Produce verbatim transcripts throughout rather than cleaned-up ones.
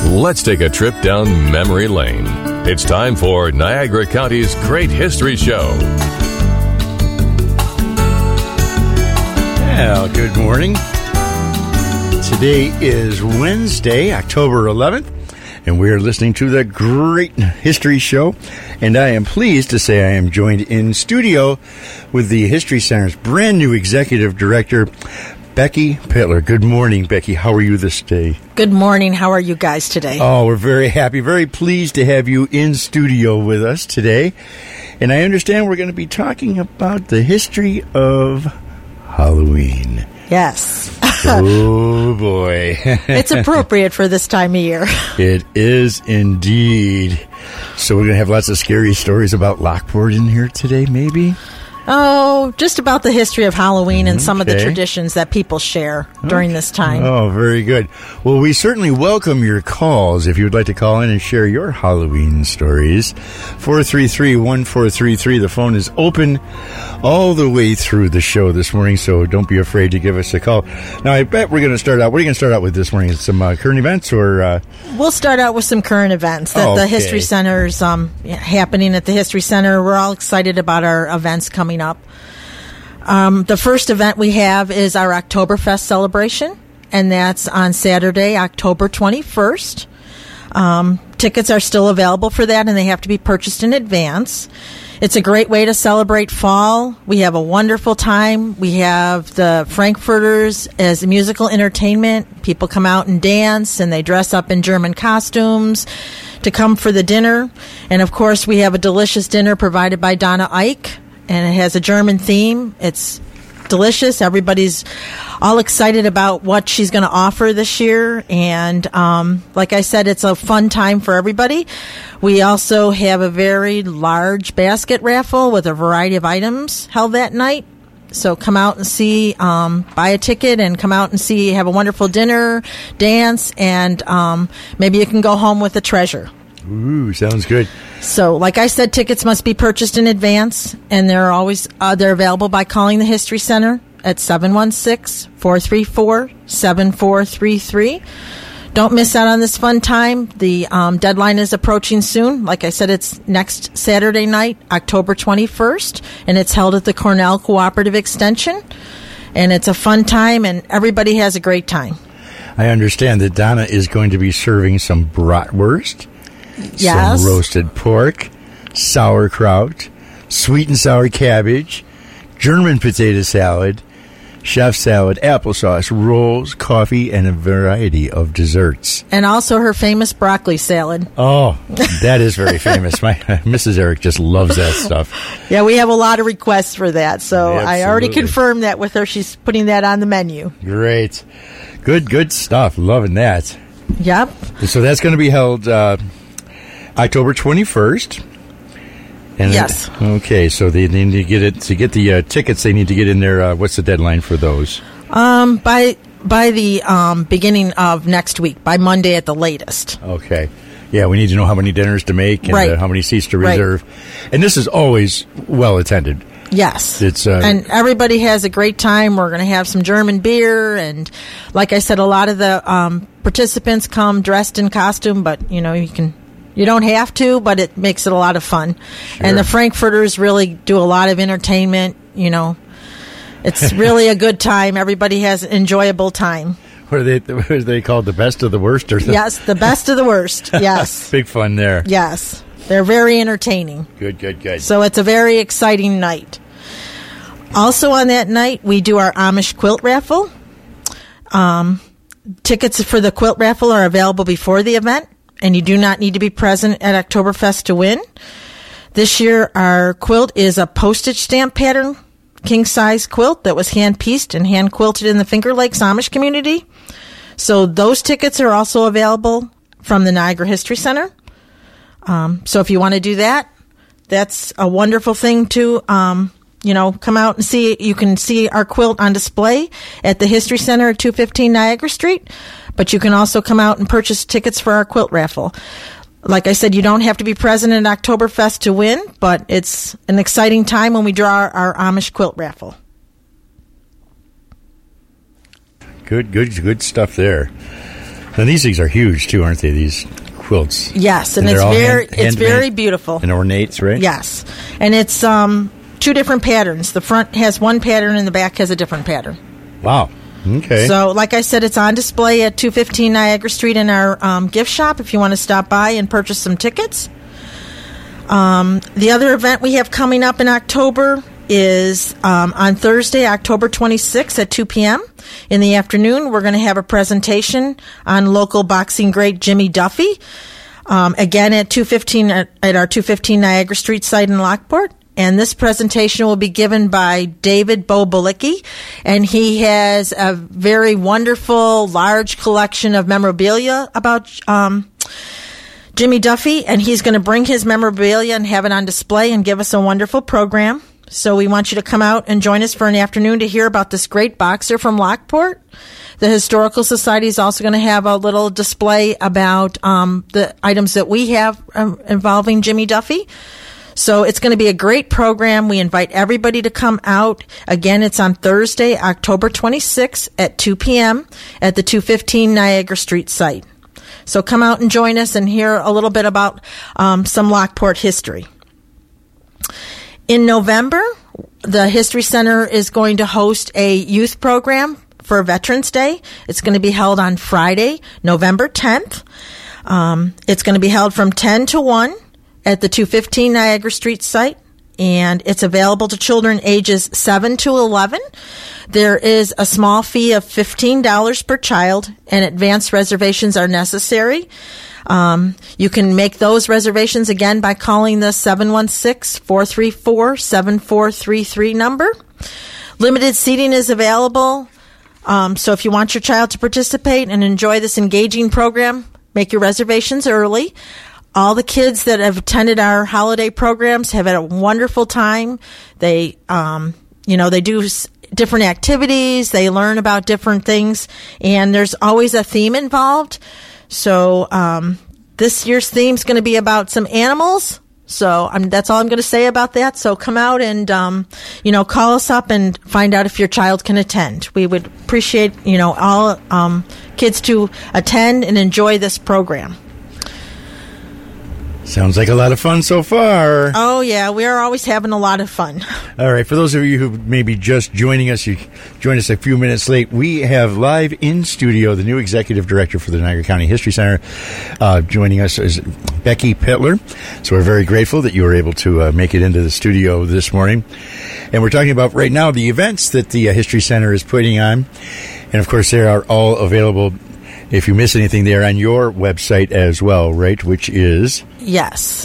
Let's take a trip down memory lane. It's time for Niagara County's Great History Show. Well, good morning. Today is Wednesday, October eleventh, and we are listening to the Great History Show. And I am pleased to say I am joined in studio with the History Center's brand new executive director, Becky Pittler. Good morning, Becky. How are you this day? Good morning. How are you guys today? Oh, we're very happy, very pleased to have you in studio with us today. And I understand we're going to be talking about the history of Halloween. Yes. Oh, boy. It's appropriate for this time of year. It is indeed. So we're going to have lots of scary stories about Lockport in here today, maybe? Oh, just about the history of Halloween and okay. some of the traditions that people share during okay. this time. Oh, very good. Well, we certainly welcome your calls if you would like to call in and share your Halloween stories. four three three, one four three three. The phone is open all the way through the show this morning, so don't be afraid to give us a call. Now, I bet we're going to start out. What are you going to start out with this morning? Some uh, current events or... Uh... We'll start out with some current events that oh, okay. the History Center's um, happening at the History Center. We're all excited about our events coming up. Um, the first event we have is our Oktoberfest celebration, and that's on Saturday, October twenty-first. Um, tickets are still available for that, and they have to be purchased in advance. It's a great way to celebrate fall. We have a wonderful time. We have the Frankfurters as musical entertainment. People come out and dance, and they dress up in German costumes to come for the dinner. And, of course, we have a delicious dinner provided by Donna Ike, and it has a German theme. It's delicious. Everybody's all excited about what she's going to offer this year. And um, like I said, it's a fun time for everybody. We also have a very large basket raffle with a variety of items held that night. So come out and see, um, buy a ticket and come out and see, have a wonderful dinner, dance, and um, maybe you can go home with a treasure. Ooh, sounds good. So, like I said, tickets must be purchased in advance, and they're always uh, they're available by calling the History Center at seven one six, four three four, seven four three three. Don't miss out on this fun time. The um, deadline is approaching soon. Like I said, it's next Saturday night, October twenty-first, and it's held at the Cornell Cooperative Extension. And it's a fun time, and everybody has a great time. I understand that Donna is going to be serving some bratwurst. Yes. Some roasted pork, sauerkraut, sweet and sour cabbage, German potato salad, chef salad, applesauce, rolls, coffee, and a variety of desserts. And also her famous broccoli salad. Oh, that is very famous. My Missus Eric just loves that stuff. Yeah, we have a lot of requests for that, so Absolutely. I already confirmed that with her. She's putting that on the menu. Great. Good, good stuff. Loving that. Yep. So that's going to be held... Uh, October twenty-first. And yes. It, okay, so they need to get it to get the uh, tickets. They need to get in there. Uh, what's the deadline for those? Um, by by the um, beginning of next week, by Monday at the latest. Okay. Yeah, we need to know how many dinners to make and right. uh, how many seats to reserve. Right. And this is always well attended. Yes. It's uh, and everybody has a great time. We're going to have some German beer, and like I said, a lot of the um, participants come dressed in costume, but you know you can. You don't have to, but it makes it a lot of fun. Sure. And the Frankfurters really do a lot of entertainment, you know. It's really a good time. Everybody has an enjoyable time. What are they, what are they called? The best of the worst? Or the yes, the best of the worst. Yes. Big fun there. Yes. They're very entertaining. Good, good, good. So it's a very exciting night. Also on that night, we do our Amish quilt raffle. Um, tickets for the quilt raffle are available before the event. And you do not need to be present at Oktoberfest to win. This year, our quilt is a postage stamp pattern, king-size quilt that was hand-pieced and hand-quilted in the Finger Lakes Amish community. So those tickets are also available from the Niagara History Center. Um, so if you want to do that, that's a wonderful thing to, um, you know, come out and see. You can see our quilt on display at the History Center at two fifteen Niagara Street. But you can also come out and purchase tickets for our quilt raffle. Like I said, you don't have to be present at Oktoberfest to win, but it's an exciting time when we draw our, our Amish quilt raffle. Good, good, good stuff there. Now, these things are huge, too, aren't they, these quilts? Yes, and, and it's very hand, it's very beautiful. And ornates, right? Yes. And it's um, two different patterns. The front has one pattern and the back has a different pattern. Wow. Okay. So, like I said, it's on display at two fifteen Niagara Street in our um, gift shop if you want to stop by and purchase some tickets. Um, the other event we have coming up in October is um, on Thursday, October twenty-sixth at two p.m. In the afternoon, we're going to have a presentation on local boxing great Jimmy Duffy. Um, again, at two fifteen at, at our two fifteen Niagara Street site in Lockport. And this presentation will be given by David Bo Balicki, and he has a very wonderful, large collection of memorabilia about um, Jimmy Duffy, and he's going to bring his memorabilia and have it on display and give us a wonderful program. So we want you to come out and join us for an afternoon to hear about this great boxer from Lockport. The Historical Society is also going to have a little display about um, the items that we have um, involving Jimmy Duffy. So it's going to be a great program. We invite everybody to come out. Again, it's on Thursday, October twenty-sixth at two p.m. at the two fifteen Niagara Street site. So come out and join us and hear a little bit about um, some Lockport history. In November, the History Center is going to host a youth program for Veterans Day. It's going to be held on Friday, November tenth. Um, it's going to be held from ten to one. At the two fifteen Niagara Street site, and it's available to children ages seven to eleven. There is a small fee of fifteen dollars per child, and advance reservations are necessary. Um, you can make those reservations again by calling the seven one six, four three four, seven four three three number. Limited seating is available, um, so if you want your child to participate and enjoy this engaging program, make your reservations early. All the kids that have attended our holiday programs have had a wonderful time. They, um, you know, they do s- different activities. They learn about different things, and there's always a theme involved. So um, this year's theme is going to be about some animals. So um, that's all I'm going to say about that. So come out and, um, you know, call us up and find out if your child can attend. We would appreciate, you know, all um, kids to attend and enjoy this program. Sounds like a lot of fun so far. Oh, yeah. We are always having a lot of fun. All right. For those of you who may be just joining us, you joined us a few minutes late. We have live in studio the new executive director for the Niagara County History Center. Uh, joining us is Becky Pittler. So we're very grateful that you were able to uh, make it into the studio this morning. And we're talking about right now the events that the uh, History Center is putting on. And, of course, they are all available. If you miss anything, they're on your website as well, right? Which is? Yes.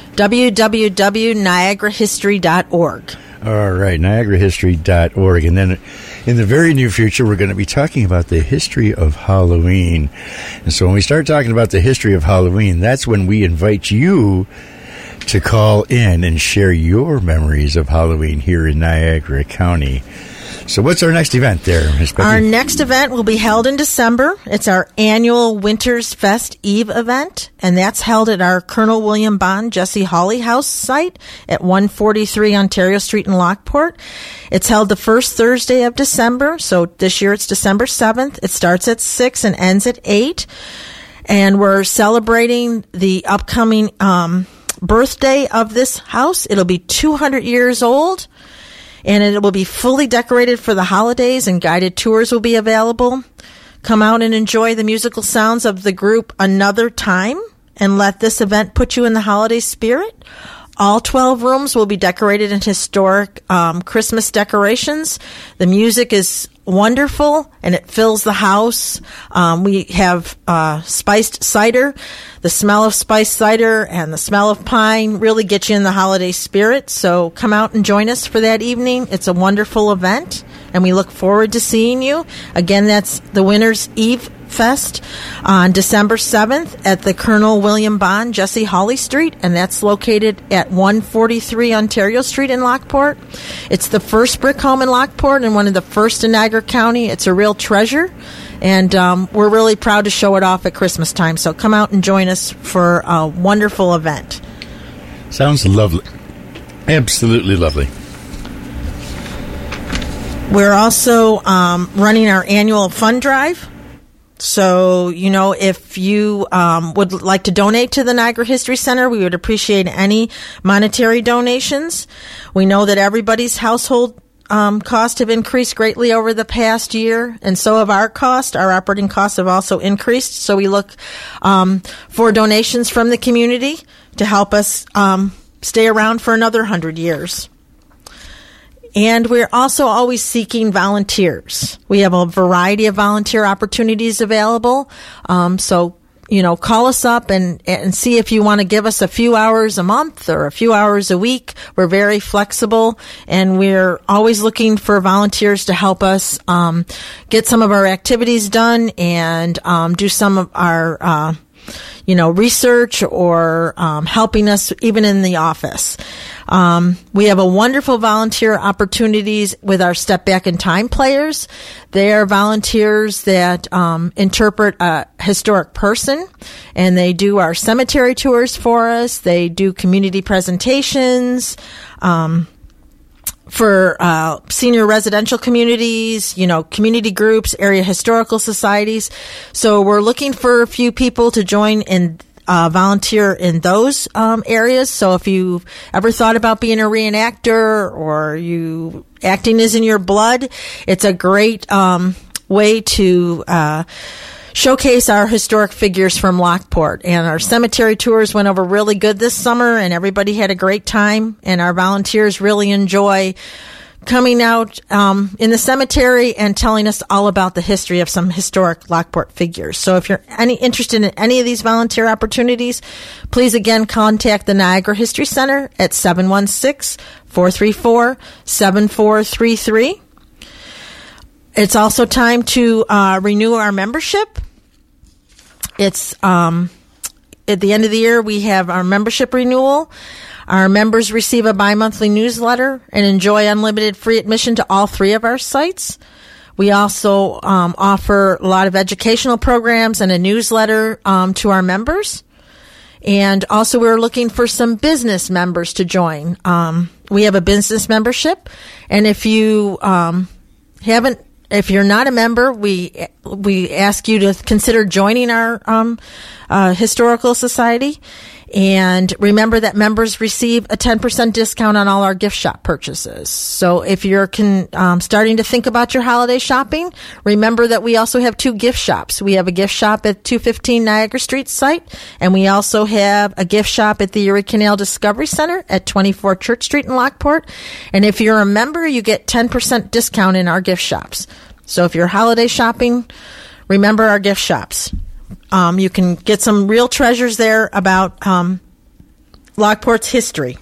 w w w dot niagara history dot org. All right, niagara history dot org. And then in the very near future, we're going to be talking about the history of Halloween. And so when we start talking about the history of Halloween, that's when we invite you to call in and share your memories of Halloween here in Niagara County. So what's our next event there, Miz Becky? Our next event will be held in December. It's our annual Winter's Fest Eve event, and that's held at our Colonel William Bond Jesse Hawley House site at one forty-three Ontario Street in Lockport. It's held the first Thursday of December, so this year it's December seventh. It starts at six and ends at eight, and we're celebrating the upcoming um, birthday of this house. It'll be two hundred years old. And it will be fully decorated for the holidays, and guided tours will be available. Come out and enjoy the musical sounds of the group Another Time, and let this event put you in the holiday spirit. All twelve rooms will be decorated in historic um, Christmas decorations. The music is wonderful, and it fills the house. Um, we have uh, spiced cider. The smell of spiced cider and the smell of pine really get you in the holiday spirit. So come out and join us for that evening. It's a wonderful event, and we look forward to seeing you. Again, that's the Winter's Eve Fest on December seventh at the Colonel William Bond Jesse Hawley Street, and that's located at one forty-three Ontario Street in Lockport. It's the first brick home in Lockport and one of the first in Niagara County. It's a real treasure, and um, we're really proud to show it off at Christmas time. So come out and join us for a wonderful event. Sounds lovely. Absolutely lovely. We're also um, running our annual fund drive. So, you know, if you um, would like to donate to the Niagara History Center, we would appreciate any monetary donations. We know that everybody's household um, costs have increased greatly over the past year, and so have our costs. Our operating costs have also increased. So we look um, for donations from the community to help us um, stay around for another hundred years. And we're also always seeking volunteers. We have a variety of volunteer opportunities available. Um, so, you know, call us up and, and see if you want to give us a few hours a month or a few hours a week. We're very flexible, and we're always looking for volunteers to help us um, get some of our activities done and um, do some of our uh, you know, research or um, helping us even in the office. Um, we have a wonderful volunteer opportunities with our Step Back in Time players. They are volunteers that um, interpret a historic person, and they do our cemetery tours for us. They do community presentations. Um, for uh, senior residential communities, you know, community groups, area historical societies. So we're looking for a few people to join and uh, volunteer in those um, areas. So if you've ever thought about being a reenactor or you acting is in your blood, it's a great um, way to uh showcase our historic figures from Lockport. And our cemetery tours went over really good this summer, and everybody had a great time, and our volunteers really enjoy coming out um, in the cemetery and telling us all about the history of some historic Lockport figures. So if you're any interested in any of these volunteer opportunities, please again contact the Niagara History Center at seven one six, four three four, seven four three three. It's also time to uh, renew our membership. It's um, at the end of the year, we have our membership renewal. Our members receive a bi-monthly newsletter and enjoy unlimited free admission to all three of our sites. We also um, offer a lot of educational programs and a newsletter um, to our members. And also, we're looking for some business members to join. Um, we have a business membership, and if you um, haven't If you're not a member, we we ask you to consider joining our um, uh, historical society. And remember that members receive a ten percent discount on all our gift shop purchases. So if you're con, um, starting to think about your holiday shopping, remember that we also have two gift shops. We have a gift shop at two fifteen Niagara Street site, and we also have a gift shop at the Erie Canal Discovery Center at twenty-four Church Street in Lockport. And if you're a member, you get ten percent discount in our gift shops. So if you're holiday shopping, remember our gift shops. Um, you can get some real treasures there about um, Lockport's history.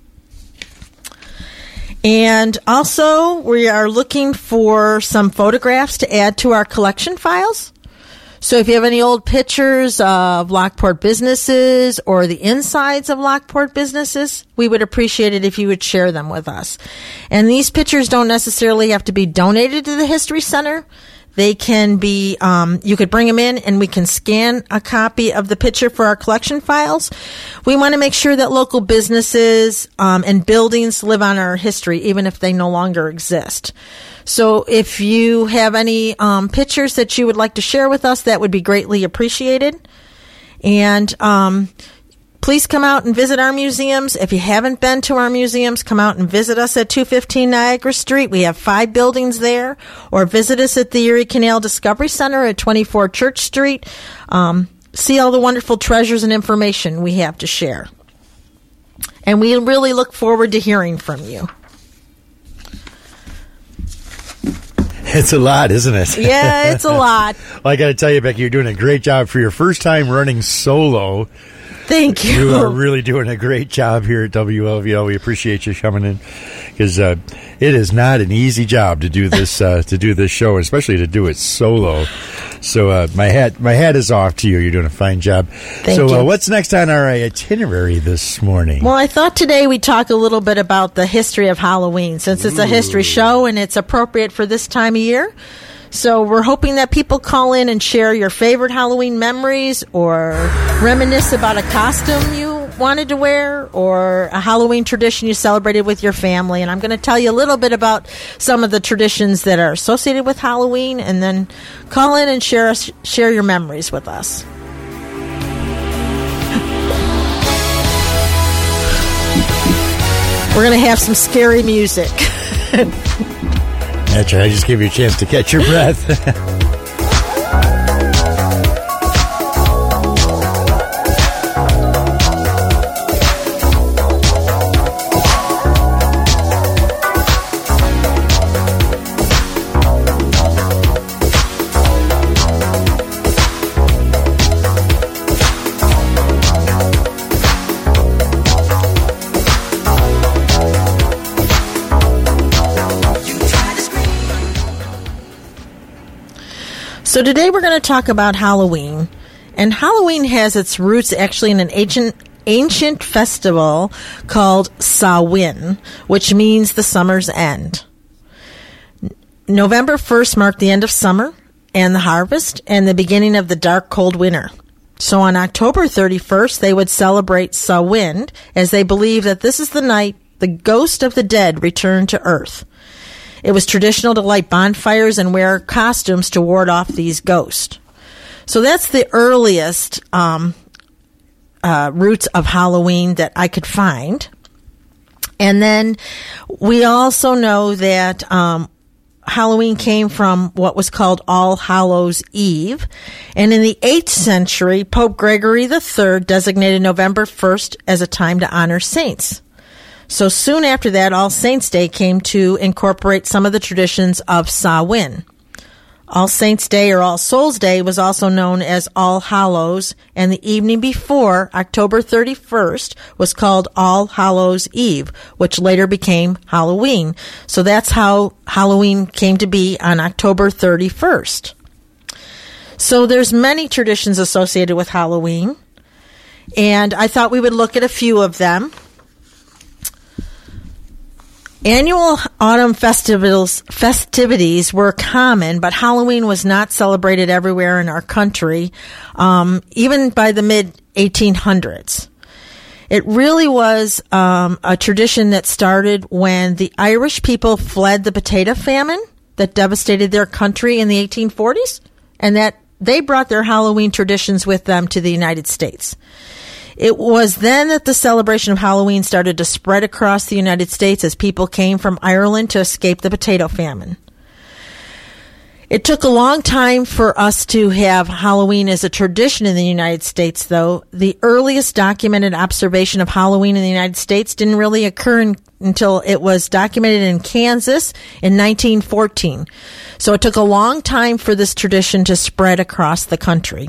And also, we are looking for some photographs to add to our collection files. So if you have any old pictures of Lockport businesses or the insides of Lockport businesses, we would appreciate it if you would share them with us. And these pictures don't necessarily have to be donated to the History Center. They can be, um, you could bring them in and we can scan a copy of the picture for our collection files. We want to make sure that local businesses um, and buildings live on our history, even if they no longer exist. So if you have any um, pictures that you would like to share with us, that would be greatly appreciated. And um, please come out and visit our museums. If you haven't been to our museums, come out and visit us at two fifteen Niagara Street. We have five buildings there. Or visit us at the Erie Canal Discovery Center at twenty-four Church Street. Um, see all the wonderful treasures and information we have to share. And we really look forward to hearing from you. It's a lot, isn't it? Yeah, it's a lot. Well, I got to tell you, Becky, you're doing a great job for your first time running solo. Thank you. You are really doing a great job here at W L V L. We appreciate you coming in because uh, it is not an easy job to do this uh, to do this show, especially to do it solo. So uh, my hat my hat is off to you. You're doing a fine job. Thank so you. Uh, what's next on our itinerary this morning? Well, I thought today we'd talk a little bit about the history of Halloween, since it's a history show and it's appropriate for this time of year. So we're hoping that people call in and share your favorite Halloween memories or reminisce about a costume you wanted to wear, or a Halloween tradition you celebrated with your family. And I'm going to tell you a little bit about some of the traditions that are associated with Halloween, and then call in and share us, share your memories with us. We're going to have some scary music. That's right. I just gave you a chance to catch your breath. So today we're going to talk about Halloween. And Halloween has its roots actually in an ancient ancient festival called Samhain, which means the summer's end. November first marked the end of summer and the harvest and the beginning of the dark, cold winter. So on October thirty-first, they would celebrate Samhain, as they believe that this is the night the ghost of the dead returned to earth. It was traditional to light bonfires and wear costumes to ward off these ghosts. So that's the earliest um, uh, roots of Halloween that I could find. And then we also know that um, Halloween came from what was called All Hallows Eve. And in the eighth century, Pope Gregory the Third designated November first as a time to honor saints. So soon after that, All Saints' Day came to incorporate some of the traditions of Samhain. All Saints' Day or All Souls' Day was also known as All Hallows, and the evening before, October thirty-first, was called All Hallows Eve, which later became Halloween. So that's how Halloween came to be on October thirty-first. So there's many traditions associated with Halloween, and I thought we would look at a few of them. Annual autumn festivals, festivities were common, but Halloween was not celebrated everywhere in our country, um, even by the mid eighteen hundreds. It really was um, a tradition that started when the Irish people fled the potato famine that devastated their country in the eighteen forties, and that they brought their Halloween traditions with them to the United States. It was then that the celebration of Halloween started to spread across the United States as people came from Ireland to escape the potato famine. It took a long time for us to have Halloween as a tradition in the United States, though. The earliest documented observation of Halloween in the United States didn't really occur in, until it was documented in Kansas in nineteen fourteen. So it took a long time for this tradition to spread across the country.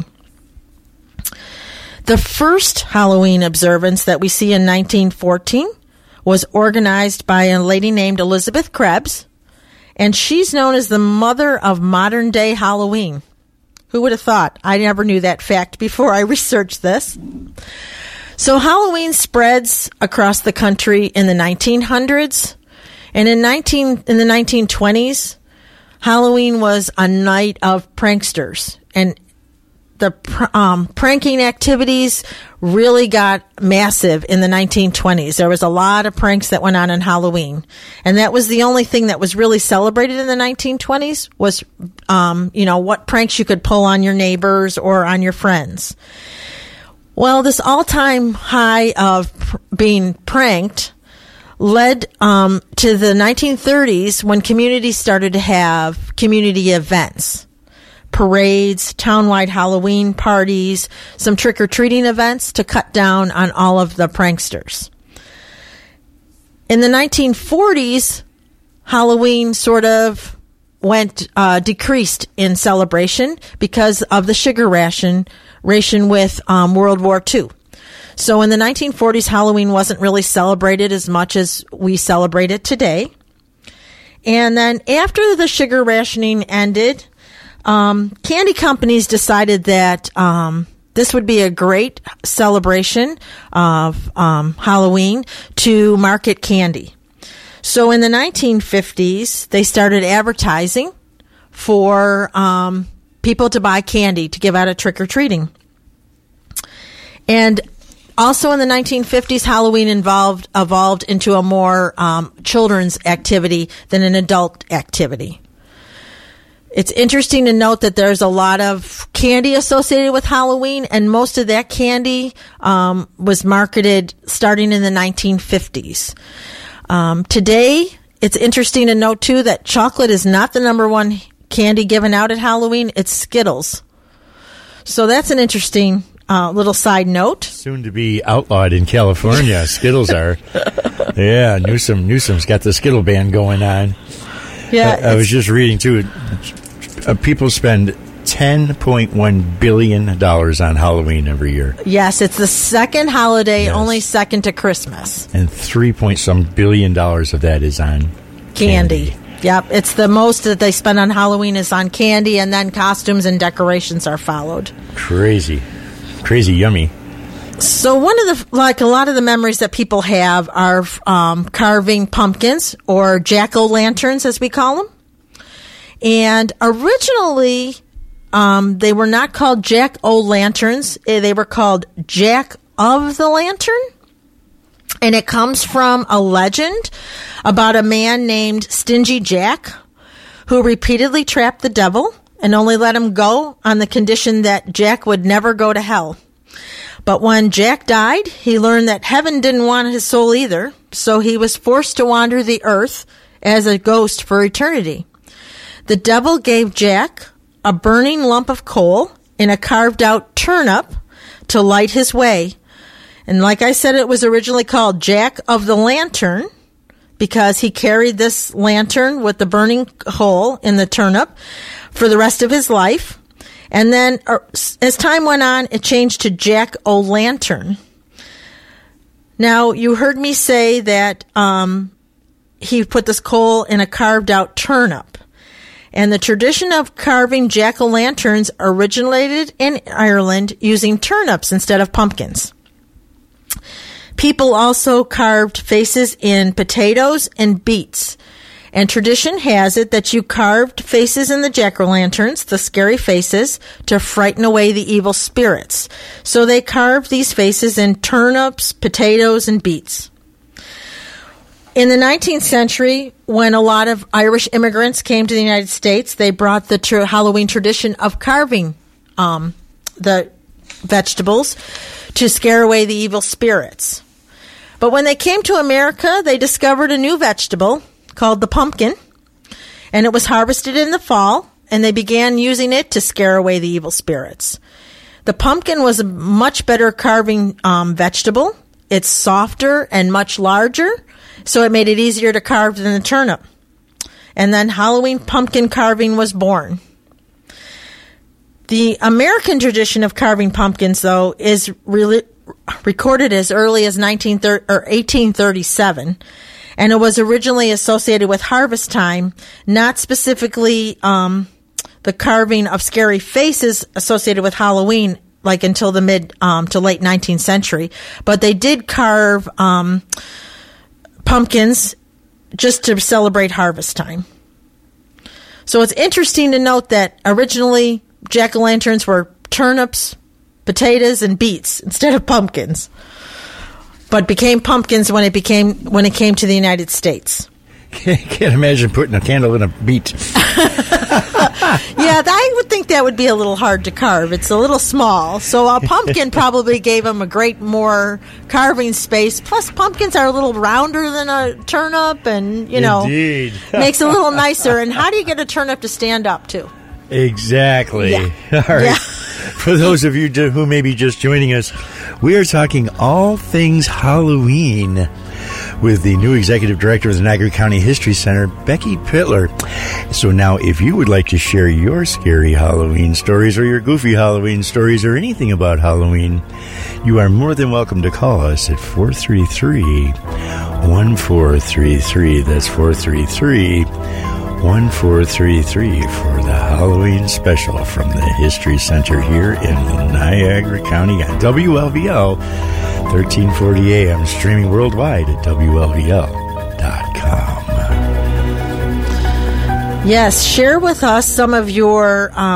The first Halloween observance that we see in nineteen fourteen was organized by a lady named Elizabeth Krebs, and she's known as the mother of modern-day Halloween. Who would have thought? I never knew that fact before I researched this. So Halloween spreads across the country in the nineteen hundreds, and in nineteen in the nineteen twenties, Halloween was a night of pranksters, and the um, pranking activities really got massive in the nineteen twenties. There was a lot of pranks that went on on Halloween. And that was the only thing that was really celebrated in the nineteen twenties was, um, you know, what pranks you could pull on your neighbors or on your friends. Well, this all-time high of pr- being pranked led um, to the nineteen thirties when communities started to have community events. Parades, townwide Halloween parties, some trick-or-treating events to cut down on all of the pranksters. In the nineteen forties, Halloween sort of went uh, decreased in celebration because of the sugar ration ration with um, World War Two. So in the nineteen forties, Halloween wasn't really celebrated as much as we celebrate it today. And then after the sugar rationing ended, Um, candy companies decided that um, this would be a great celebration of um, Halloween to market candy. So in the nineteen fifties, they started advertising for um, people to buy candy to give out at trick-or-treating. And Also in the nineteen fifties, Halloween involved, evolved into a more um, children's activity than an adult activity. It's interesting to note that there's a lot of candy associated with Halloween, and most of that candy um, was marketed starting in the nineteen fifties. Um, today, it's interesting to note, too, that chocolate is not the number one candy given out at Halloween. It's Skittles. So that's an interesting uh, little side note. Soon to be outlawed in California. Skittles are. Yeah, Newsom, Newsom's got the Skittle ban going on. Yeah, I, I was just reading, too. Uh, people spend ten point one billion dollars on Halloween every year. Yes, it's the second holiday, Yes. only second to Christmas. And three point some billion dollars of that is on Candy. candy. Yep, it's the most that they spend on Halloween is on candy, and then costumes and decorations are followed. Crazy. Crazy yummy. So one of the, like a lot of the memories that people have are um, carving pumpkins, or jack-o'-lanterns as we call them. And originally, um, they were not called jack-o'-lanterns. They were called Jack of the Lantern. And it comes from a legend about a man named Stingy Jack, who repeatedly trapped the devil and only let him go on the condition that Jack would never go to hell. But when Jack died, he learned that heaven didn't want his soul either, so he was forced to wander the earth as a ghost for eternity. The devil gave Jack a burning lump of coal in a carved-out turnip to light his way. And like I said, it was originally called Jack of the Lantern because he carried this lantern with the burning hole in the turnip for the rest of his life. And then uh, as time went on, it changed to Jack-o'-lantern. Now, you heard me say that um, he put this coal in a carved-out turnip. And the tradition of carving jack-o'-lanterns originated in Ireland using turnips instead of pumpkins. People also carved faces in potatoes and beets. And tradition has it that you carved faces in the jack-o'-lanterns, the scary faces, to frighten away the evil spirits. So they carved these faces in turnips, potatoes, and beets. In the nineteenth century, when a lot of Irish immigrants came to the United States, they brought the tr- Halloween tradition of carving um, the vegetables to scare away the evil spirits. But when they came to America, they discovered a new vegetable called the pumpkin, and it was harvested in the fall, and they began using it to scare away the evil spirits. The pumpkin was a much better carving um, vegetable. It's softer and much larger, so it made it easier to carve than the turnip. And then Halloween pumpkin carving was born. The American tradition of carving pumpkins, though, is really recorded as early as nineteen thirty or eighteen thirty-seven, and it was originally associated with harvest time, not specifically um, the carving of scary faces associated with Halloween, like until the mid um, to late nineteenth century. But they did carve um, pumpkins just to celebrate harvest time. So it's interesting to note that originally jack-o'-lanterns were turnips, potatoes, and beets instead of pumpkins, but became pumpkins when it became when it came to the United States. Can't imagine putting a candle in a beet. Yeah, I would think that would be a little hard to carve. It's a little small, so a pumpkin probably gave them a great more carving space. Plus, pumpkins are a little rounder than a turnip, and you know, Indeed. makes it a little nicer. And how do you get a turnip to stand up too? Exactly. Yeah. All right. Yeah. For those of you who may be just joining us, we are talking all things Halloween with the new executive director of the Niagara County History Center, Becky Pittler. So now, if you would like to share your scary Halloween stories or your goofy Halloween stories or anything about Halloween, you are more than welcome to call us at four three three, one four three three. That's four three three, one four three three for the Halloween special from the History Center here in Niagara County on W L V L, thirteen forty A M, streaming worldwide at W L V L dot com. Yes, share with us some of your um,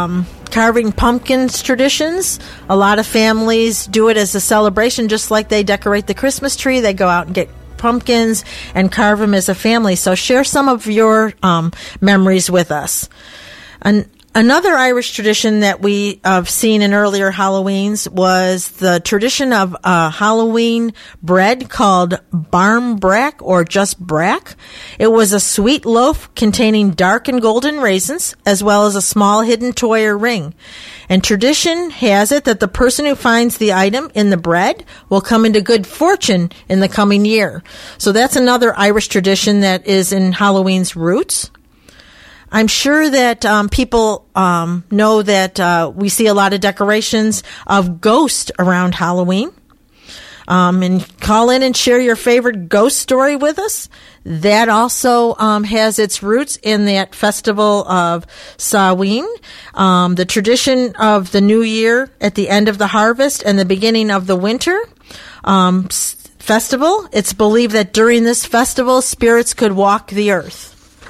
carving pumpkins traditions. A lot of families do it as a celebration, just like they decorate the Christmas tree. They go out and get pumpkins and carve them as a family. So share some of your um, memories with us. And another Irish tradition that we have seen in earlier Halloweens was the tradition of a Halloween bread called barmbrack or just brack. It was a sweet loaf containing dark and golden raisins, as well as a small hidden toy or ring. And tradition has it that the person who finds the item in the bread will come into good fortune in the coming year. So that's another Irish tradition that is in Halloween's roots. I'm sure that um, people um, know that uh, we see a lot of decorations of ghosts around Halloween. Um, and call in and share your favorite ghost story with us. That also um, has its roots in that festival of Samhain, um, the tradition of the new year at the end of the harvest and the beginning of the winter um, festival. It's believed that during this festival, spirits could walk the earth.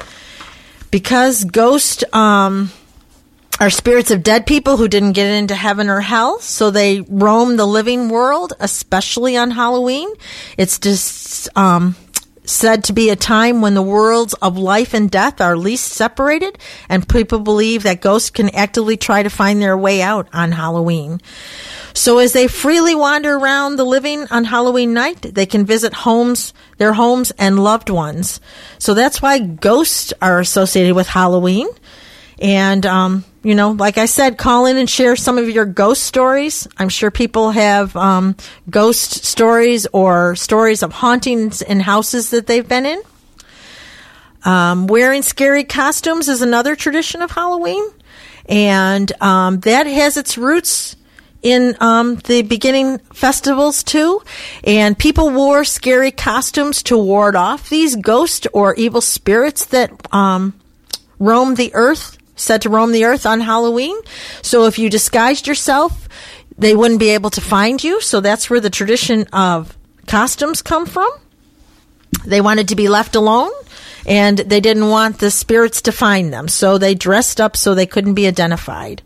Because ghosts um, are spirits of dead people who didn't get into heaven or hell, so they roam the living world, especially on Halloween. It's just um, said to be a time when the worlds of life and death are least separated, and people believe that ghosts can actively try to find their way out on Halloween. So as they freely wander around the living on Halloween night, they can visit homes, their homes and loved ones. So that's why ghosts are associated with Halloween. And, um, you know, like I said, call in and share some of your ghost stories. I'm sure people have um, ghost stories or stories of hauntings in houses that they've been in. Um, wearing scary costumes is another tradition of Halloween. And um, that has its roots in um, the beginning festivals too, and people wore scary costumes to ward off these ghosts or evil spirits that um, roam the earth, said to roam the earth on Halloween. So if you disguised yourself, they wouldn't be able to find you. So that's where the tradition of costumes come from. They wanted to be left alone, and they didn't want the spirits to find them. So they dressed up so they couldn't be identified.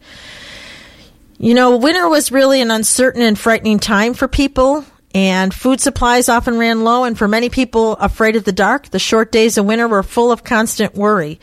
You know, winter was really an uncertain and frightening time for people, and food supplies often ran low, and for many people afraid of the dark, the short days of winter were full of constant worry.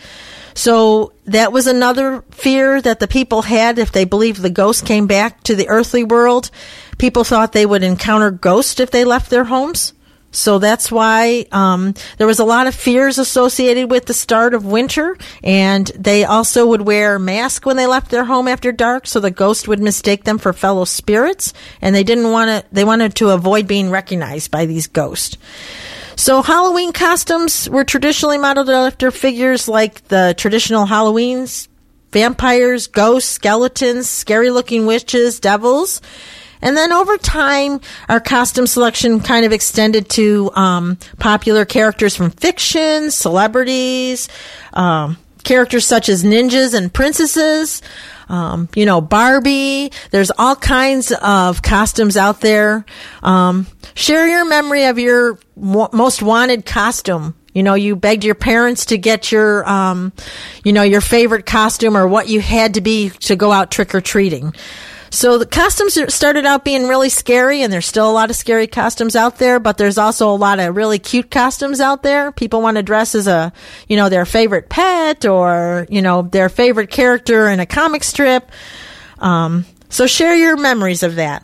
So that was another fear that the people had if they believed the ghosts came back to the earthly world. People thought they would encounter ghosts if they left their homes. So that's why um, there was a lot of fears associated with the start of winter, and they also would wear masks when they left their home after dark, so the ghost would mistake them for fellow spirits, and they didn't want to. They wanted to avoid being recognized by these ghosts. So Halloween costumes were traditionally modeled after figures like the traditional Halloweens, vampires, ghosts, skeletons, scary-looking witches, devils. And then over time, our costume selection kind of extended to um, popular characters from fiction, celebrities, um, characters such as ninjas and princesses, um, you know, Barbie. There's all kinds of costumes out there. Um, share your memory of your w- most wanted costume. You know, you begged your parents to get your, um, you know, your favorite costume or what you had to be to go out trick-or-treating. So the costumes started out being really scary, and there's still a lot of scary costumes out there, but there's also a lot of really cute costumes out there. People want to dress as a, you know, their favorite pet or, you know, their favorite character in a comic strip. Um, so share your memories of that.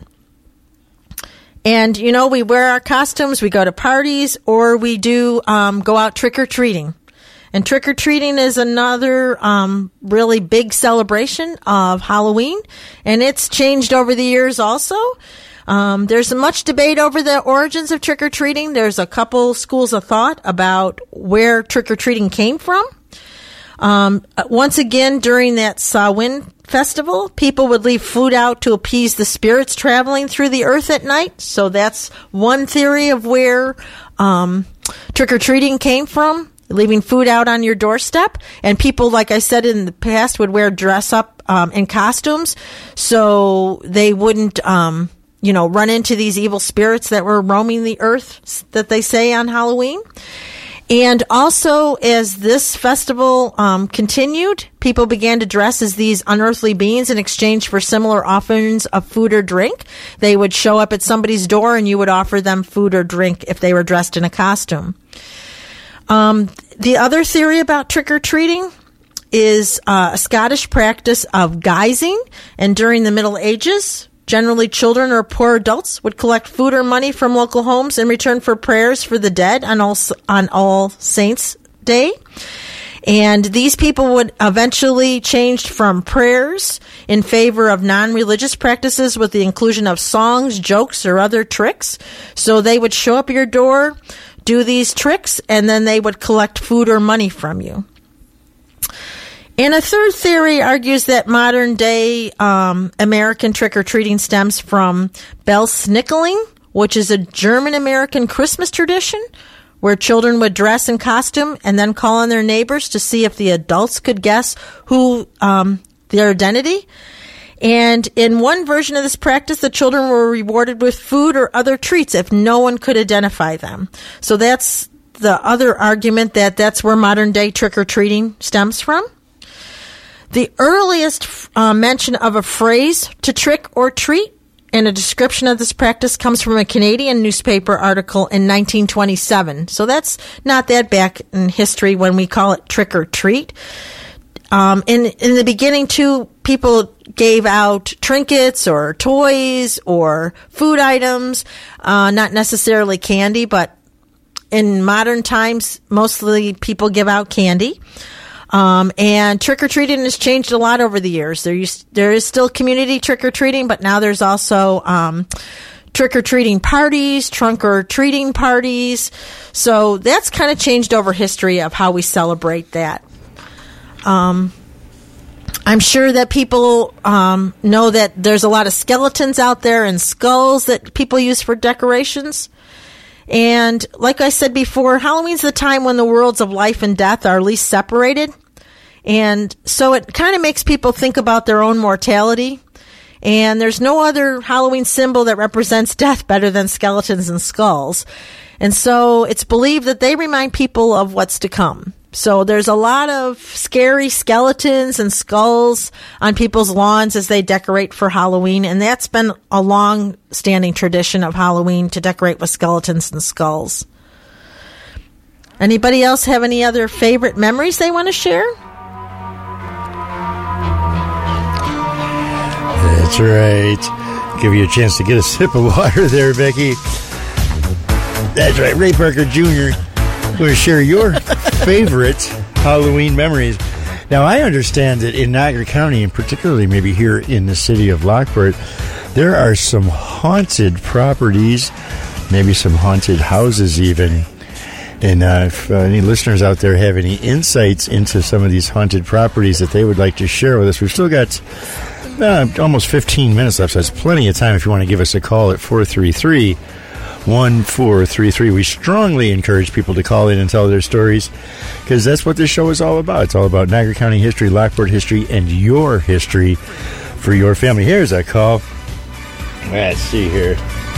And, you know, we wear our costumes, we go to parties, or we do um, go out trick-or-treating. And trick-or-treating is another um, really big celebration of Halloween, and it's changed over the years also. Um, there's much debate over the origins of trick-or-treating. There's a couple schools of thought about where trick-or-treating came from. Um, once again, during that Samhain festival, people would leave food out to appease the spirits traveling through the earth at night. So that's one theory of where um, trick-or-treating came from. Leaving food out on your doorstep, and people, like I said in the past, would wear dress up um, in costumes so they wouldn't, um, you know, run into these evil spirits that were roaming the earth that they say on Halloween. And also, as this festival um, continued, people began to dress as these unearthly beings in exchange for similar offerings of food or drink. They would show up at somebody's door, and you would offer them food or drink if they were dressed in a costume. Um, the other theory about trick-or-treating is uh, a Scottish practice of guising, and during the Middle Ages, generally children or poor adults would collect food or money from local homes in return for prayers for the dead on All, on All Saints' Day. And these people would eventually change from prayers in favor of non-religious practices with the inclusion of songs, jokes, or other tricks. So they would show up at your door, do these tricks, and then they would collect food or money from you. And a third theory argues that modern-day um, American trick-or-treating stems from Belsnickeling, which is a German-American Christmas tradition where children would dress in costume and then call on their neighbors to see if the adults could guess who um, their identity. And in one version of this practice, the children were rewarded with food or other treats if no one could identify them. So that's the other argument, that that's where modern-day trick-or-treating stems from. The earliest uh, mention of a phrase to trick or treat and a description of this practice comes from a Canadian newspaper article in nineteen twenty-seven. So that's not that back in history when we call it trick or treat. Um, in, in the beginning, too, people gave out trinkets or toys or food items, uh, not necessarily candy, but in modern times, mostly people give out candy. Um, and trick-or-treating has changed a lot over the years. There used, there is still community trick-or-treating, but now there's also um, trick-or-treating parties, trunk-or-treating parties. So that's kind of changed over history of how we celebrate that. Um, I'm sure that people um, know that there's a lot of skeletons out there and skulls that people use for decorations. And like I said before, Halloween's the time when the worlds of life and death are least separated. And so it kind of makes people think about their own mortality. And there's no other Halloween symbol that represents death better than skeletons and skulls. And so it's believed that they remind people of what's to come. So there's a lot of scary skeletons and skulls on people's lawns as they decorate for Halloween, and that's been a long-standing tradition of Halloween to decorate with skeletons and skulls. Anybody else have any other favorite memories they want to share? That's right. Give you a chance to get a sip of water there, Becky. That's right. Ray Parker Junior going to share your favorite Halloween memories. Now, I understand that in Niagara County, and particularly maybe here in the city of Lockport, there are some haunted properties, maybe some haunted houses even. And uh, if uh, any listeners out there have any insights into some of these haunted properties that they would like to share with us, we've still got uh, almost fifteen minutes left, so that's plenty of time if you want to give us a call at four three three, one four three three. We strongly encourage people to call in and tell their stories, because that's what this show is all about. It's all about Niagara County history, Lockport history, and your history for your family. Here's a call. Let's see here.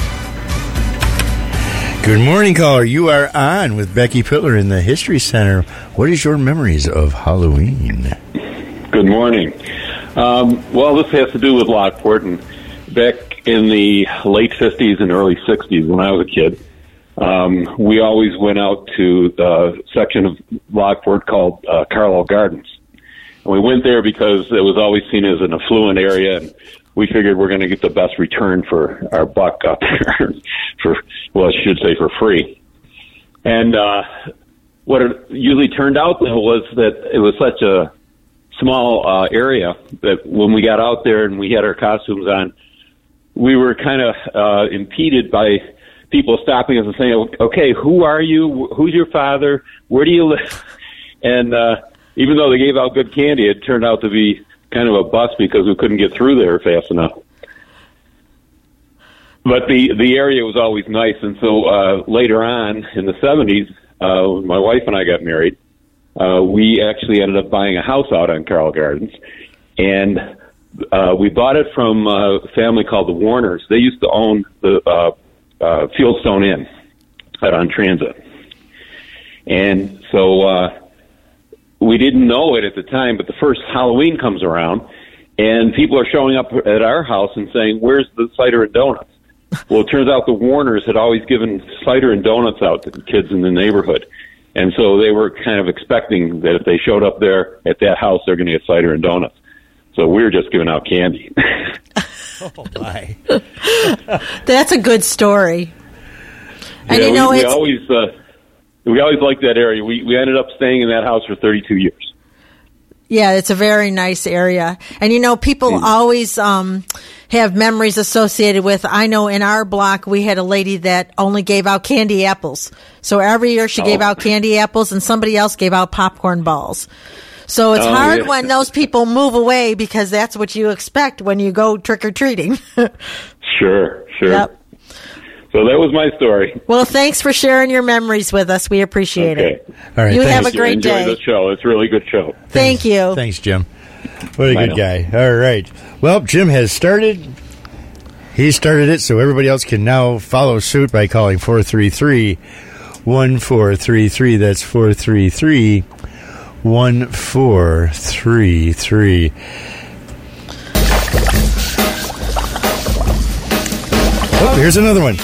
Good morning, caller. You are on with Becky Pittler in the History Center. What is your memories of Halloween? Good morning. Um, well, this has to do with Lockport. And back in the late fifties and early sixties, when I was a kid, um, we always went out to the section of Lockport called uh, Carlisle Gardens. And we went there because it was always seen as an affluent area, and we figured we're going to get the best return for our buck up there, for, well, I should say for free. And uh, what it usually turned out, though, was that it was such a small uh, area that when we got out there and we had our costumes on, we were kind of uh, impeded by people stopping us and saying, okay, who are you? Who's your father? Where do you live? And uh, even though they gave out good candy, it turned out to be kind of a bust because we couldn't get through there fast enough. But the, the area was always nice, and so uh, later on in the seventies, uh, when my wife and I got married, uh, we actually ended up buying a house out on Carlisle Gardens, and uh, we bought it from a family called the Warners. They used to own the uh, uh, Fieldstone Inn out on Transit. And so uh, we didn't know it at the time, but the first Halloween comes around, and people are showing up at our house and saying, "Where's the cider and donuts?" Well, it turns out the Warners had always given cider and donuts out to the kids in the neighborhood. And so they were kind of expecting that if they showed up there at that house, they're going to get cider and donuts. So we were just giving out candy. Oh, my. That's a good story. And yeah, you know, we, we it's, always uh, we always liked that area. We we ended up staying in that house for thirty-two years. yeah, it's a very nice area. And you know, people mm. always um, have memories associated with, I know in our block we had a lady that only gave out candy apples. So every year she oh. gave out candy apples and somebody else gave out popcorn balls. So it's oh, hard yeah. when those people move away because that's what you expect when you go trick-or-treating. Sure, sure. Yep. So that was my story. Well, thanks for sharing your memories with us. We appreciate okay. it. All right, you thanks. have a great Enjoy day. the show. It's a really good show. Thank you. Thanks, Jim. What a Bye good now. guy. All right. Well, Jim has started. He started it, so everybody else can now follow suit by calling four three three, one four three three. That's four three three, one four three three. Oh, here's another one.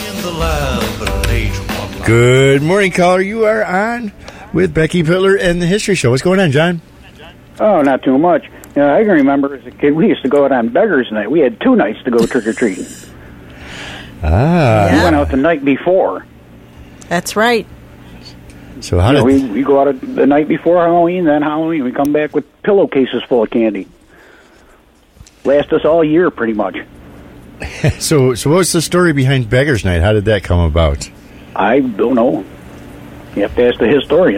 Good morning, caller. You are on with Becky Pittler and the History Show. What's going on, John? Oh, not too much. You know, I can remember as a kid, we used to go out on Beggars Night. We had two nights to go trick-or-treating. Ah. We Yeah. went out the night before. That's right. So how You know, did... we, we go out the night before Halloween, then Halloween. We come back with pillowcases full of candy. Last us all year, pretty much. So, so what's the story behind Beggars Night? How did that come about? I don't know. You have to ask the historian.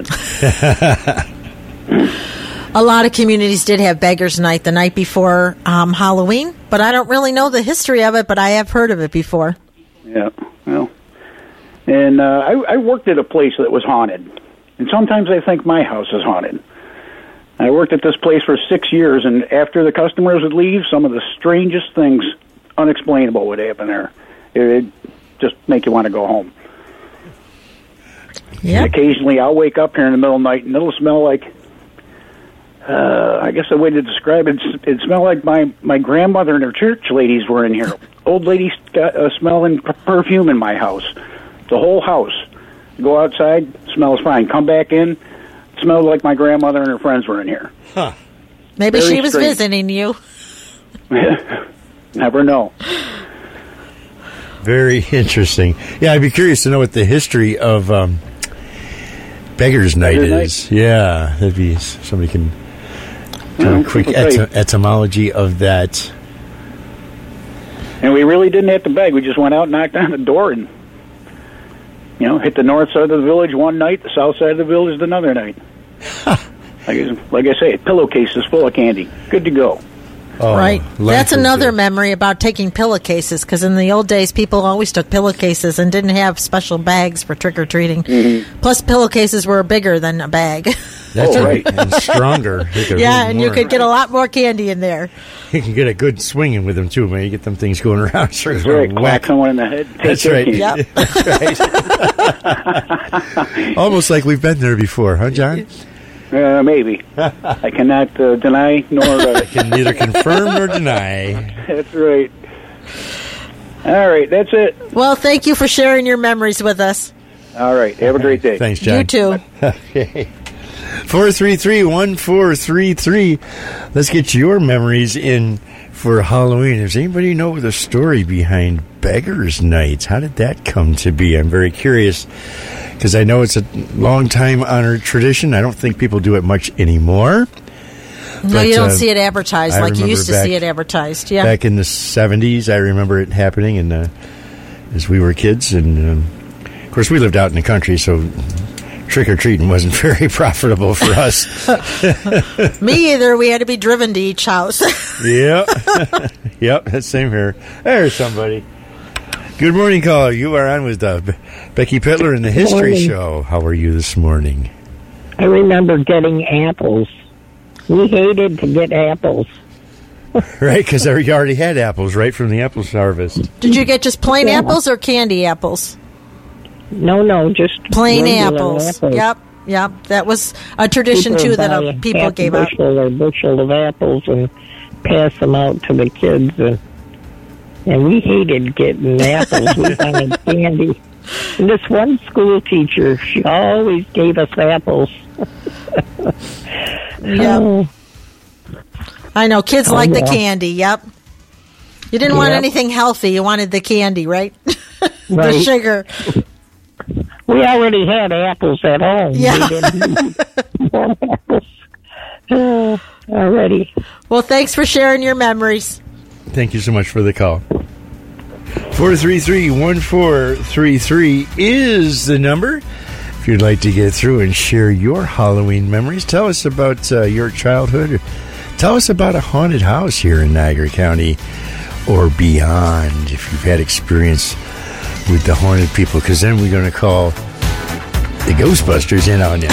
A lot of communities did have Beggars Night the night before um, Halloween, but I don't really know the history of it, but I have heard of it before. Yeah, well. And uh, I, I worked at a place that was haunted. And sometimes I think my house is haunted. I worked at this place for six years, and after the customers would leave, some of the strangest things, unexplainable, would happen there. It would just make you want to go home. Yeah. Occasionally I'll wake up here in the middle of the night, and it'll smell like, uh, I guess the way to describe it, it smelled like my, my grandmother and her church ladies were in here. Old ladies got a smelling perfume in my house. The whole house. Go outside, smells fine. Come back in, smells like my grandmother and her friends were in here. Huh. Maybe Very she was strange. visiting you. Never know. Very interesting. Yeah, I'd be curious to know what the history of um, Beggars Night Beggars is. Yeah, that'd be somebody can do Well, a quick okay. et- etymology of that. And we really didn't have to beg. We just went out, knocked on the door, and, you know, hit the north side of the village one night, the south side of the village another night. like, I- like I say, pillowcases full of candy. Good to go. Oh, Right. life That's is another good. memory about taking pillowcases, because in the old days, people always took pillowcases and didn't have special bags for trick-or-treating. Mm-hmm. Plus, pillowcases were bigger than a bag. That's Oh, right. right. And stronger. They could yeah, hold and you more. could get a lot more candy in there. You can get a good swinging with them, too, man. You get them things going around. So That's you're right. gonna Whack whack. someone in the head. Take That's their right. candy. Yep. That's right. Almost like we've been there before, huh, John? Uh, maybe. I cannot uh, deny nor... Uh, Can neither confirm nor deny. that's right. All right, that's it. Well, thank you for sharing your memories with us. All right, have a great day. Thanks, John. You too. Okay. four three three, one four three three. Let's get your memories in for Halloween. Does anybody know the story behind Beggars Night? How did that come to be? I'm very curious because I know it's a long time honored tradition. I don't think people do it much anymore. No, But, you don't uh, see it advertised I like you remember used to back- see it advertised. Yeah. Back in the seventies, I remember it happening, and uh, as we were kids, and um, of course we lived out in the country, so trick or treating wasn't very profitable for us. Me either. We had to be driven to each house. Yep, yep, that's same here. There's somebody. Good morning, caller. You are on with uh, Be- Becky Pittler in the History Morning. Show. How are you this morning? I remember getting apples. We hated to get apples. Right, because you already had apples, right, from the apple harvest. Did you get just plain Yeah. apples or candy apples? No, no, just Plain regular apples. Yep. yeah. That was a tradition, people too, that buy uh, people half gave a out. bushel or bushel of apples and pass them out to the kids. And, and we hated getting apples. We wanted candy. And this one school teacher, she always gave us apples. Yeah. Oh, I know. Kids Oh, like the yeah. candy, yep. You didn't want Yep. anything healthy. You wanted the candy, right? The Right. sugar. we already had apples at home. Yeah. We didn't need more apples. Oh, already. Well, thanks for sharing your memories. Thank you so much for the call. four three three, one four three three is the number. If you'd like to get through and share your Halloween memories, tell us about uh, your childhood. Tell us about a haunted house here in Niagara County or beyond, if you've had experience with the haunted people, because then we're going to call the Ghostbusters in on you.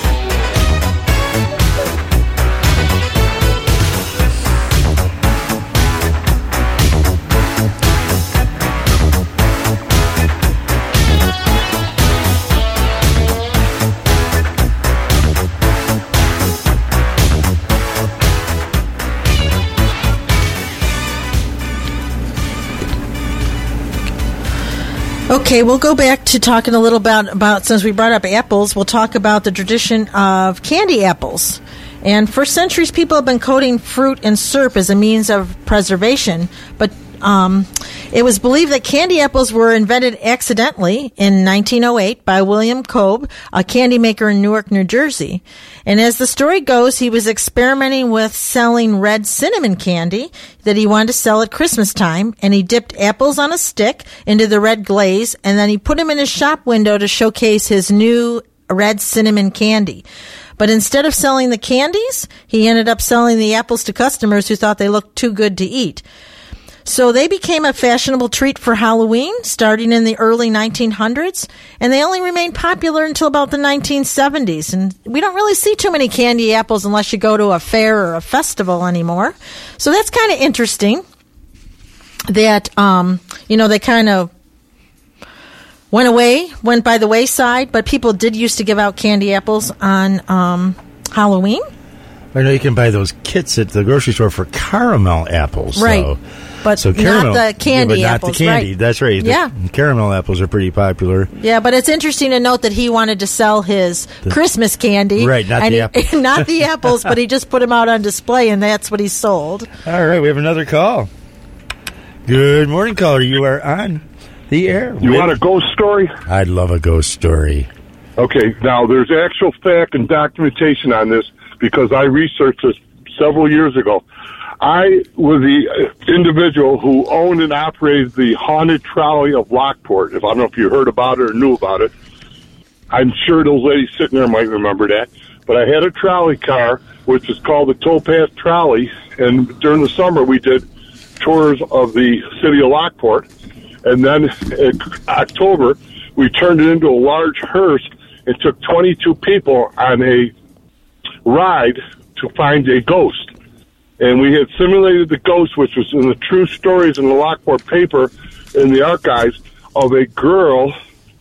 Okay, we'll go back to talking a little about, about, since we brought up apples, we'll talk about the tradition of candy apples. And for centuries, people have been coating fruit in syrup as a means of preservation, but um, it was believed that candy apples were invented accidentally in nineteen oh eight by William Kolb, a candy maker in Newark, New Jersey. And as the story goes, he was experimenting with selling red cinnamon candy that he wanted to sell at Christmas time, and he dipped apples on a stick into the red glaze, and then he put them in his shop window to showcase his new red cinnamon candy. But instead of selling the candies, he ended up selling the apples to customers who thought they looked too good to eat. So they became a fashionable treat for Halloween starting in the early nineteen hundreds, and they only remained popular until about the nineteen seventies. And we don't really see too many candy apples unless you go to a fair or a festival anymore. So that's kind of interesting that, um, you know, they kind of went away, went by the wayside, but people did used to give out candy apples on um, Halloween. I know you can buy those kits at the grocery store for caramel apples. Right. So. But So caramel, not the candy yeah, but not apples, the candy. right. That's right. The Yeah. caramel apples are pretty popular. Yeah, but it's interesting to note that he wanted to sell his Christmas candy. Right, not and the he- apples. not the apples, but he just put them out on display, and that's what he sold. All right, we have another call. Good morning, caller. You are on the air. You want a ghost story? I'd love a ghost story. Okay, now there's actual fact and documentation on this because I researched this several years ago. I was the individual who owned and operated the haunted trolley of Lockport. If I don't know if you heard about it or knew about it. I'm sure those ladies sitting there might remember that. But I had a trolley car, which is called the Towpath Trolley, and during the summer we did tours of the city of Lockport. And then in October, we turned it into a large hearse and took twenty-two people on a ride to find a ghost. And we had simulated the ghost, which was in the true stories in the Lockport paper in the archives, of a girl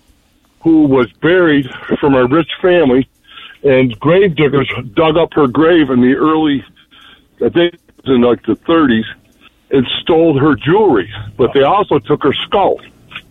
who was buried from a rich family, and grave diggers dug up her grave in the early, I think it was in like the thirties, and stole her jewelry. But they also took her skull.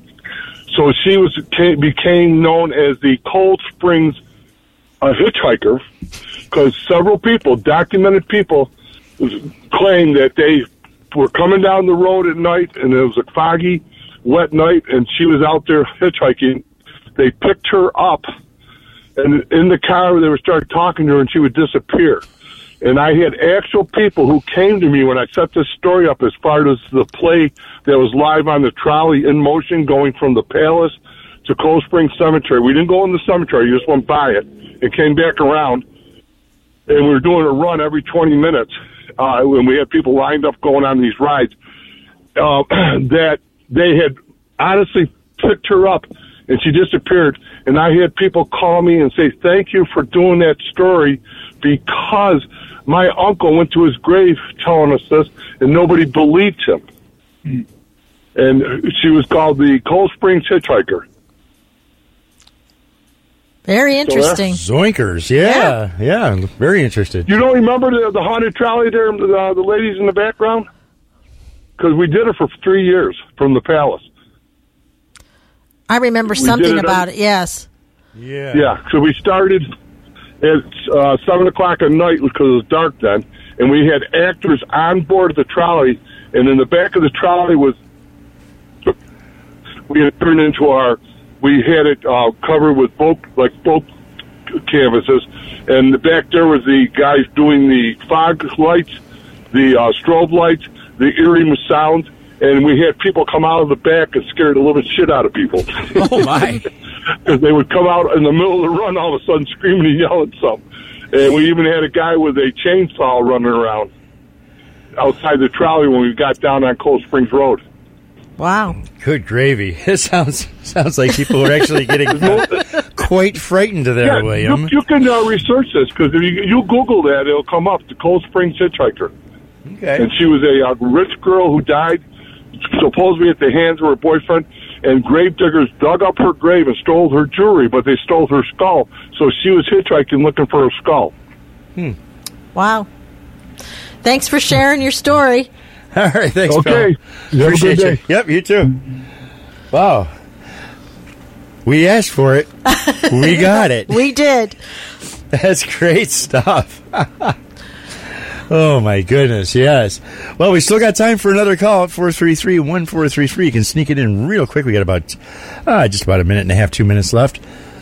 So she was became known as the Cold Springs uh, hitchhiker, because several people, documented people, claimed that they were coming down the road at night, and it was a foggy, wet night, and she was out there hitchhiking. They picked her up, and in the car they would start talking to her, and she would disappear. And I had actual people who came to me when I set this story up as far as the play that was live on the trolley in motion going from the Palace to Cold Spring Cemetery. We didn't go in the cemetery, you just went by it and came back around, and we were doing a run every twenty minutes. Uh, when we had people lined up going on these rides, uh, that they had honestly picked her up and she disappeared. And I had people call me and say, thank you for doing that story, because my uncle went to his grave telling us this and nobody believed him. And she was called the Cold Springs Hitchhiker. Very interesting. Zoinkers, yeah, yeah, yeah, very interested. You don't remember the, the haunted trolley there, the, the ladies in the background? Because we did it for three years from the palace. I remember We something did it about on- it, yes. Yeah. Yeah, so we started at uh, seven o'clock at night because it was dark then, and we had actors on board the trolley, and in the back of the trolley was, we had turned into our, we had it uh, covered with boat, like boat canvases, and the back there was the guys doing the fog lights, the uh, strobe lights, the eerie sound, and we had people come out of the back and scare the living shit out of people. Oh, my. Because they would come out in the middle of the run all of a sudden screaming and yelling something. And we even had a guy with a chainsaw running around outside the trolley when we got down on Cold Springs Road. Wow. Good gravy. It sounds sounds like people are actually getting quite frightened there, Yeah, William. you, you can uh, research this, because if you, you Google that, it'll come up, the Cold Springs Hitchhiker. Okay. And she was a uh, rich girl who died, supposedly at the hands of her boyfriend, and gravediggers dug up her grave and stole her jewelry, but they stole her skull. So she was hitchhiking looking for her skull. Hmm. Wow. Thanks for sharing your story. All right, thanks, Okay. Phil. You have a Appreciate good you. day. Yep, you too. Wow. We asked for it. We got it. We did. That's great stuff. Oh, my goodness, yes. Well, we still got time for another call at four three three, one four three three. You can sneak it in real quick. We got about uh, just about a minute and a half, two minutes left.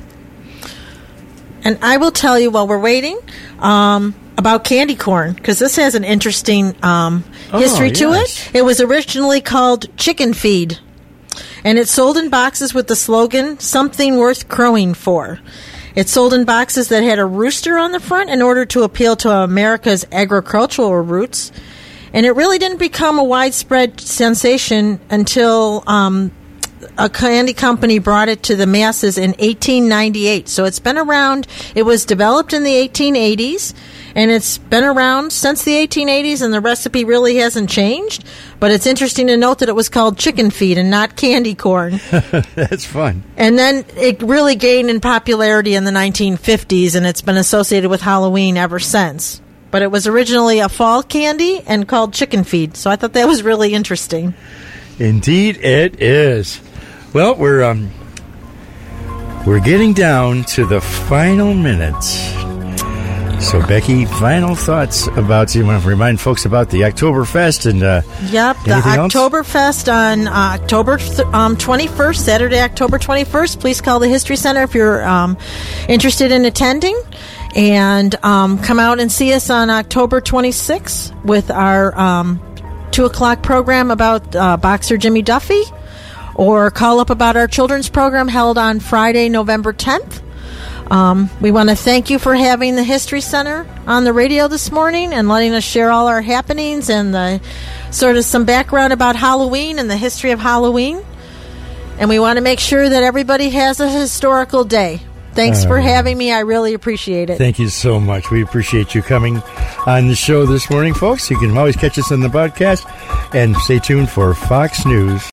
And I will tell you while we're waiting um, about candy corn, because this has an interesting um, Oh, history to yes. it. It was originally called Chicken Feed, and it's sold in boxes with the slogan, "Something Worth Crowing For." It's sold in boxes that had a rooster on the front in order to appeal to America's agricultural roots. And it really didn't become a widespread sensation until um, a candy company brought it to the masses in eighteen ninety-eight. So it's been around. It was developed in the eighteen eighties, and it's been around since the eighteen eighties, and the recipe really hasn't changed. But it's interesting to note that it was called Chicken Feed and not candy corn. That's fun. And then it really gained in popularity in the nineteen fifties, and it's been associated with Halloween ever since. But it was originally a fall candy and called Chicken Feed. So I thought that was really interesting. Indeed, it is. Well, we're um, we're getting down to the final minutes. So, Becky, final thoughts about, you want to remind folks about the Oktoberfest and uh, Yep, the anything else? Oktoberfest on uh, October th- um, twenty-first, Saturday, October twenty-first. Please call the History Center if you're um, interested in attending. And um, come out and see us on October twenty-sixth with our um, two o'clock program about uh, boxer Jimmy Duffy. Or call up about our children's program held on Friday, November tenth. Um, we want to thank you for having the History Center on the radio this morning and letting us share all our happenings and the sort of some background about Halloween and the history of Halloween. And we want to make sure that everybody has a historical day. Thanks Uh, for having me. I really appreciate it. Thank you so much. We appreciate you coming on the show this morning, folks. You can always catch us on the podcast. And stay tuned for Fox News.